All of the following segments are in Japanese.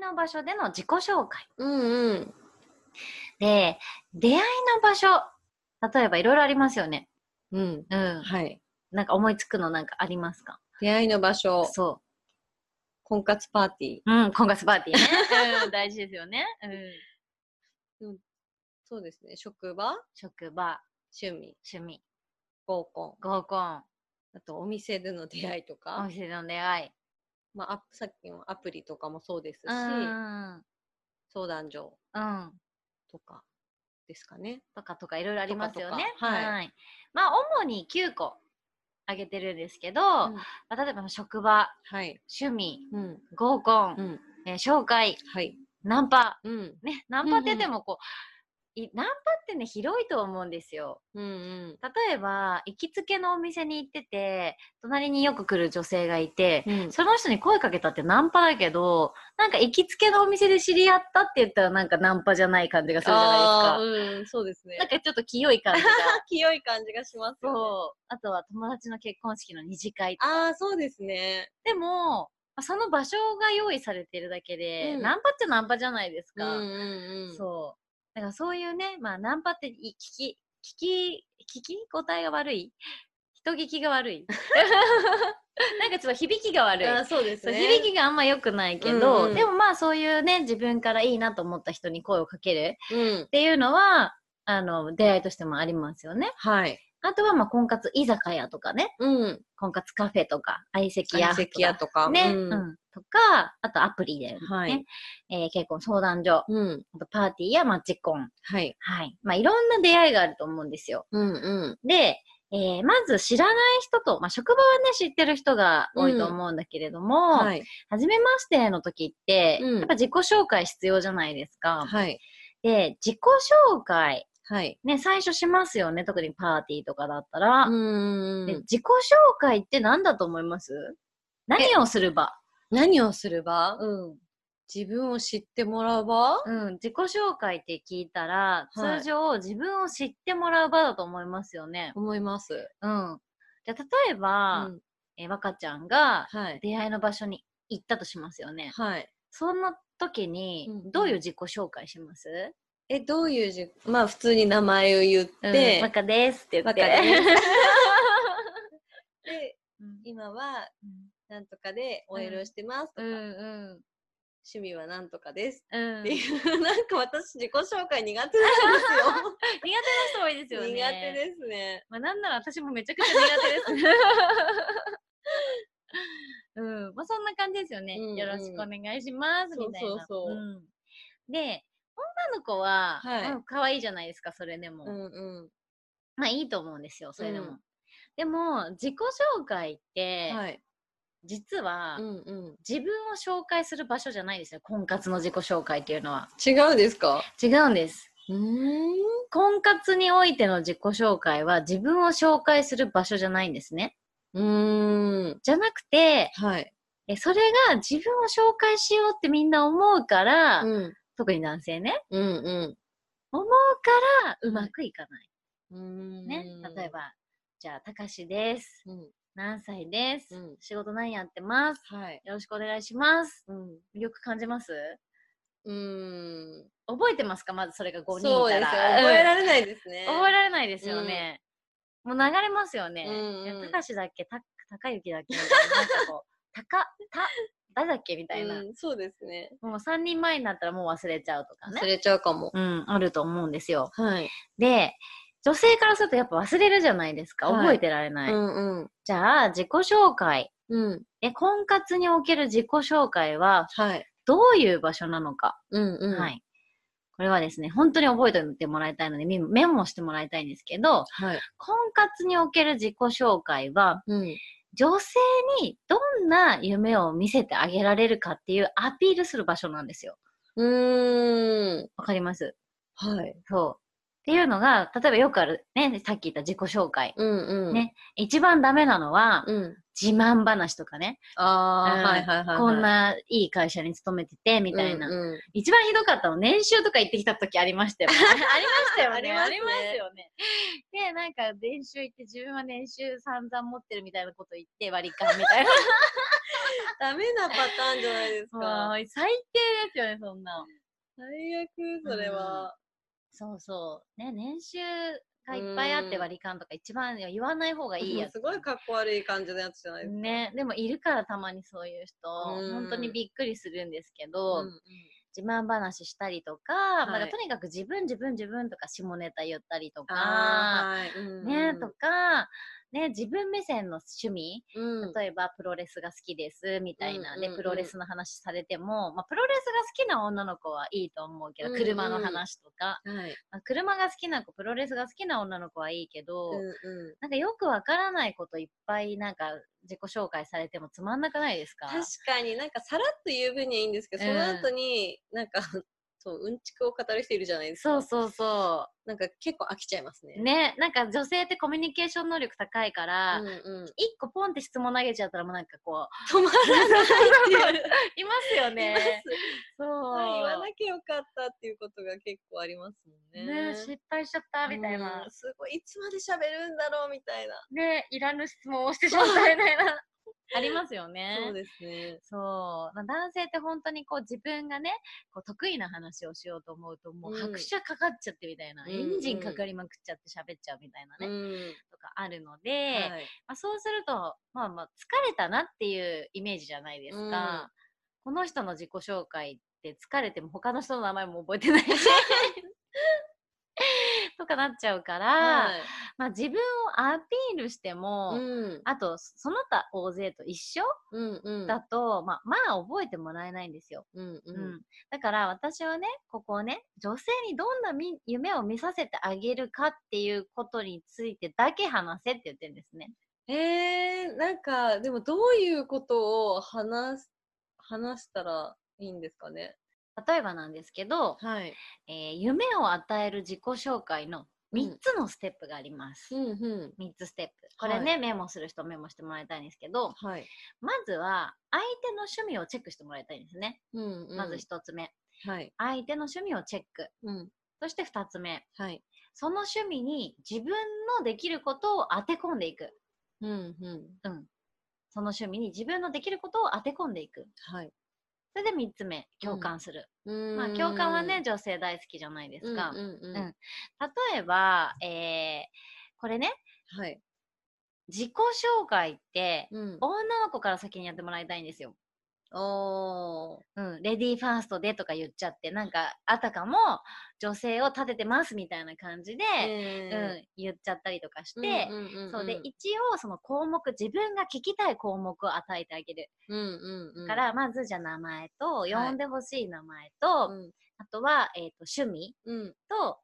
の場所での自己紹介。 うんうん。 で、出会いの場所。例えばいろいろありますよね。 うん。 うん。 はい。 なんか思いつくのなんかありますか？ 出会いの場所。 そ婚活パーティー。 う。うん、婚活パーティーね。うん、大事ですよね。うん。 うん、そうですね。職場、 職場、 趣味、 趣味、 合コン。 合コン、 あとお店での出会いとおか。 店での出会い。 まあ、さっきのアプリとかもそうですうし、 ん。 相談所うん。 とかですかね。 とかいろいろありますよね。 とかはい。 まあ、主に9個挙げてるんですけど、 うん、 まあ、例えば職場、 はい。 趣味、 うん。 合コン、 うん。 紹介、 はい。 ナンパ。 うん。 ね、ナンパって言ってもこう、ナンパってね、広いと思うんですよ。 うんうん。 例えば、行きつけのお店に行ってて、隣によく来る女性がいて、 うん、 その人に声かけたってナンパだけど、なんか行きつけのお店で知り合ったって言ったらなんかナンパじゃない感じがするじゃないですか。 うん、そうですね。 なんかちょっと清い感じが。 清い感じがしますよね。 そう。あとは友達の結婚式の二次会とか。 ああ、そうですね。 でも、その場所が用意されてるだけで、 うん。 ナンパっちゃナンパじゃないですか。 うんうんうん。 そう。だからそういうね、まあナンパって聞き応えが悪い人聞きが悪いなんかちょっと響きが悪い。 ああ、そうですね。 響きがあんま良くないけど、 うんうん、 でもまあそういうね、自分からいいなと思った人に声をかけるうん。 っていうのは、出会いとしてもありますよね。 はい。 あとはまあ婚活居酒屋とかね。 うん。 婚活カフェとか、相席屋相席屋とか。 ね、 うん。 とか、あとアプリでね、 はい。 結婚相談所、 うん。 あとパーティーやマッチコン。 はい。 はい。まあいろんな出会いがあると思うんですよ。 うんうん。 で、まず知らない人と、まあ職場はね、知ってる人が多いと思うんだけれども、 はい。 初めましての時って、 うん。 やっぱ自己紹介必要じゃないですか。 はい。 で、自己紹介、 はい。 ね、最初しますよね。特にパーティーとかだったら。で、 うん。 自己紹介って何だと思います？何をする場？ 何をする場？ うん。 自分を知ってもらう場？ うん。自己紹介って聞いたら、 はい。 通常自分を知ってもらう場だと思いますよね。 思います。 うん。じゃあ、例えうば、 ん。 若ちゃんがはい。 出会いの場所に行ったとしますよね。 はい。 そんな時に、どういう自己紹介します？ どういうまあ普通に名前を言っうん。 て、 若ですって言って。 若です。で、 うん今はうんなんとかでお色してますとか、 うん趣味はなんとかですうん。 っていう、なんか私自己紹介苦手なんですよ。 苦手な人多いですよね。 苦手ですね。 まあ、なんなら私もめちゃくちゃ苦手です。うん。まあ、そんな感じですよね。 うんうんよろしくお願いします。みたいな。 そう。 うん。で、女の子は、 はい。 可愛いじゃないですか、それでも。 うん。 まあ、いいと思うんですよ、それでも。 うん。 でも、自己紹介って、 はい。 実は、 うん。 自分を紹介する場所じゃないですよ。婚活の自己紹介っていうのは。 違うんですか？ 違うんです。 ん。 婚活においての自己紹介は自分を紹介する場所じゃないんですね。じゃなくて、 はい。 それが自分を紹介しようってみんな思うから、特に男性ね、思うからうまくいかない。ね。例えば、じゃあ、たかしです。何歳です。仕事何やってます。よろしくお願いします。魅力感じます？覚えてますか？まずそれが5人いたら。 そうですよ。覚えられないですね。 覚えられないですよね。もう流れますよね。たかしだっけ？たかゆきだっけみたいな。なんかこう、誰だっけみたいな。 そうですね。 もう3人前になったらもう忘れちゃうとかね。 忘れちゃうかも。 あると思うんですよ。 はい。 で、女性からするとやっぱ忘れるじゃないですか。覚えてられない。じゃあ、自己紹介。婚活における自己紹介は、どういう場所なのか。はい。これはですね、本当に覚えておいてもらいたいので、メモしてもらいたいんですけど、婚活における自己紹介は、女性にどんな夢を見せてあげられるかっていうアピールする場所なんですよ。わかります？ はい。 そう。っていうのが、例えばよくあるね、さっき言った自己紹介。ね。一番ダメなのは、 自慢話とかね。こんないい会社に勤めてて、みたいな。一番ひどかったの、年収とか行ってきた時ありましたよね。ありましたよね。ありますよね。で、なんか、年収行って、自分は年収散々持ってるみたいなこと言って、割り勘みたいな。 ダメなパターンじゃないですか。 最低ですよね、そんな。 最悪、それは。 そうそう。ね、年収がいっぱいあって割り勘とか一番言わない方がいいやつ。 すごいかっこ悪い感じのやつじゃないですか。 ね、でもいるからたまにそういう人、本当にびっくりするんですけど、自慢話したりとか、なんかとにかく自分とか下ネタ言ったりとか、ね、とか、ね、自分目線の趣味、例えばプロレスが好きですみたいな、でプロレスの話されても、プロレスが好きな女の子はいいと思うけど、車の話とか、車が好きな子、プロレスが好きな女の子はいいけど、なんかよくわからないこといっぱいなんか自己紹介されてもつまんなくないですか？ 確かになんかさらっと言う分にはいいんですけど、その後になんかそううんちくを語る人いるじゃないですか。 そうなんか結構飽きちゃいますね。 ね、なんか女性ってコミュニケーション能力高いから、一個ポンって質問投げちゃったらもうなんかこう止まらないっていういますよね。 そう、言わなきゃよかったっていうことが結構ありますもんね。 ね、失敗しちゃったみたいな。 すごいいつまで喋るんだろうみたいな。 ね、いらぬ質問をしてしまったみたいな。ありますよね。 そうですね。 そう。男性って本当にこう自分がね、こう得意な話をしようと思うともう拍車かかっちゃってみたいな、エンジンかかりまくっちゃって喋っちゃうみたいなね、とかあるので、そうすると、疲れたなっていうイメージじゃないですか。この人の自己紹介って疲れても他の人の名前も覚えてないし。とかなっちゃうから、自分をアピールしても、あとその他大勢と一緒、だと、覚えてもらえないんですよ。だから私はね、ここね、女性にどんな夢を見させてあげるかっていうことについてだけ話せって言ってるんですね。 なんかでもどういうことを話したらいいんですかね。 例えばなんですけど、夢を与える自己紹介の3つのステップがあります。3つステップ。これね、メモする人メモしてもらいたいんですけど、まずは相手の趣味をチェックしてもらいたいんですね。まず1つ目。相手の趣味をチェック。そして2つ目。その趣味に自分のできることを当て込んでいく。その趣味に自分のできることを当て込んでいく。それで3つ目、共感する。共感はね、女性大好きじゃないですか。例えば、これね、自己紹介って、女の子から先にやってもらいたいんですよ。レディーファーストでとか言っちゃって、なんかあたかも女性を立ててますみたいな感じで、言っちゃったりとかして、そうで一応その項目、自分が聞きたい項目を与えてあげる。からまずじゃあ名前と、呼んでほしい名前と、あとは趣味と、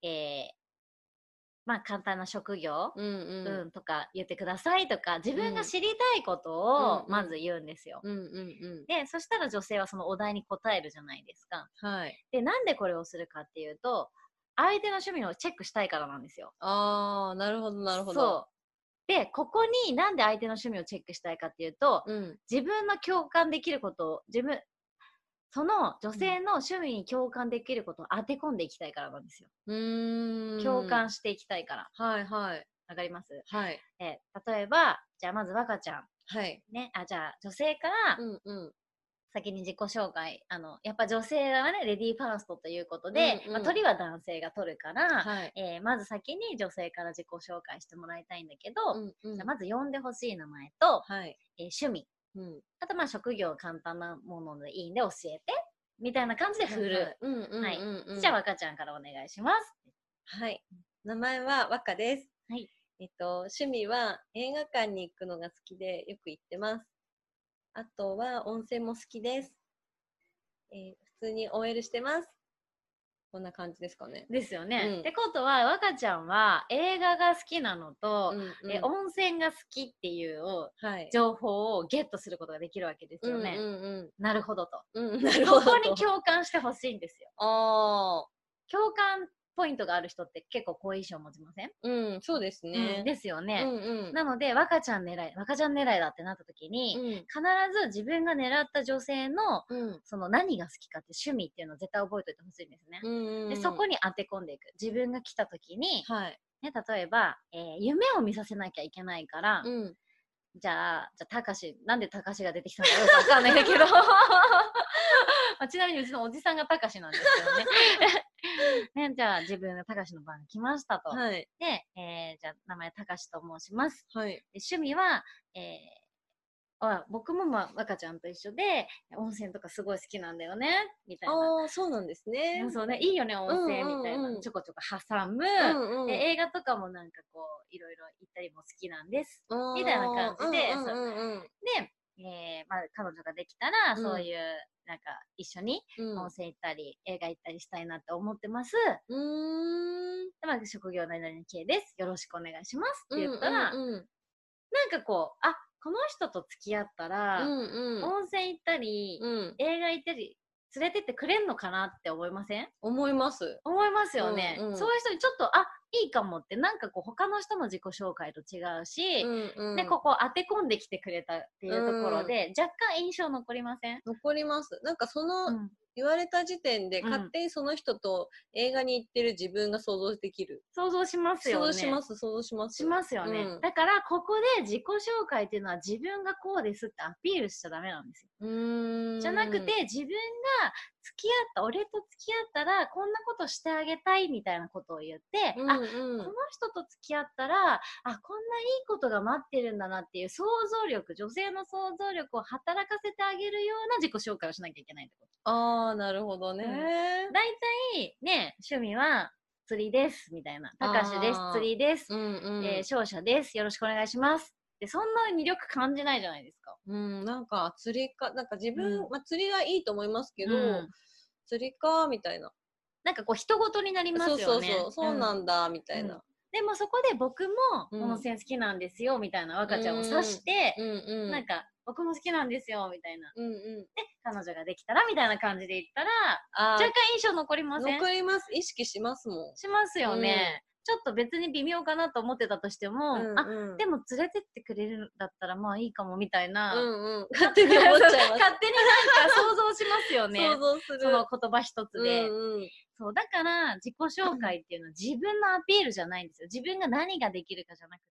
簡単な職業、とか言ってくださいとか、自分が知りたいことをまず言うんですよ。で、そしたら女性はそのお題に答えるじゃないですか。で、なんでこれをするかっていうと、相手の趣味をチェックしたいからなんですよ。 なるほど、なるほど。 そう。で、ここになんで相手の趣味をチェックしたいかっていうと、自分の共感できることを、その女性の趣味に共感できることを当て込んでいきたいからなんですよ。共感していきたいから。わかります？例えば、じゃあまず若ちゃん。ね、じゃあ女性から先に自己紹介。やっぱ女性はね、レディーファーストということで、取りは男性が取るから、まず先に女性から自己紹介してもらいたいんだけど、じゃあまず呼んでほしい名前と、趣味。あと職業簡単なものでいいんで教えてみたいな感じで振る。じゃあ若ちゃんからお願いします。 名前は若です。趣味は映画館に行くのが好きでよく行ってます。あとは温泉も好きです。普通に OL してます。こんな感じですかね。 ですよね。ってことは若ちゃんは映画が好きなのと、温泉が好きっていう情報をゲットすることができるわけですよね。なるほどと。ここに共感してほしいんですよ。共感ポイントがある人って結構好印象持ちません？ うん、そうですね。 ですよね。 うんうん、 なので、若ちゃん狙いだってなった時に、必ず自分が狙った女性の、その何が好きかって趣味っていうのを絶対覚えておいてほしいんですね。で、そこに当て込んでいく。自分が来た時に、ね、例えば、夢を見させなきゃいけないから、じゃあ、たかし、なんでたかしが出てきたのかよくわかんないんだけどちなみにうちのおじさんがたかしなんですけどね。ね、じゃあ自分がたかしの番が来ましたと。はい、で、じゃあ名前たかしと申します。はい、で趣味は、僕も若ちゃんと一緒で温泉とかすごい好きなんだよねみたいな。 ああ、そうなんですね。 そうね、いいよね温泉みたいな、ちょこちょこ挟む、で映画とかもなんかこういろいろ行ったりも好きなんですみたいな感じで、で、彼女ができたら、そういうなんか一緒に温泉行ったり、映画行ったりしたいなって思ってます。で、職業何々系です。よろしくお願いしますって言ったら、なんかこう、この人と付き合ったら、温泉行ったり、映画行ったり、連れてってくれんのかなって思いません？ 思います。 思いますよね。そういう人にちょっと、いいかもって、なんかこう、他の人の自己紹介と違うし、で、ここ当て込んできてくれたっていうところで、若干印象残りません？ 残ります。なんかその、言われた時点で、勝手にその人と映画に行ってる自分が想像できる。 想像しますよね。 想像します。 しますよね。だから、ここで自己紹介っていうのは自分がこうですってアピールしちゃダメなんですよ。じゃなくて、自分が俺と付き合ったら、こんなことしてあげたいみたいなことを言って、この人と付き合ったら、こんないいことが待ってるんだなっていう想像力、女性の想像力を働かせてあげるような自己紹介をしなきゃいけないってこと。 なるほどね。 だいたいね、趣味は釣りですみたいな。たかしです、釣りです、商社です、よろしくお願いします。で、そんな魅力感じないじゃないですか。 なんか釣りか、なんか自分、釣りはいいと思いますけど、釣りか、みたいな。 なんかこう、人事になりますよね。 そうなんだ、みたいな。 でもそこで僕も温泉好きなんですよ、みたいな若ちゃんを指して、なんか、僕も好きなんですよ、みたいな。で、彼女ができたら、みたいな感じで言ったら、若干印象残りません？ 残ります。意識しますもん。 しますよね。ちょっと別に微妙かなと思ってたとしても、でも連れてってくれるんだったらまあいいかもみたいな。 勝手に思っちゃいます。 勝手になんか想像しますよね。 想像する。 その言葉一つで。そう、だから自己紹介っていうのは自分のアピールじゃないんですよ。自分が何ができるかじゃなく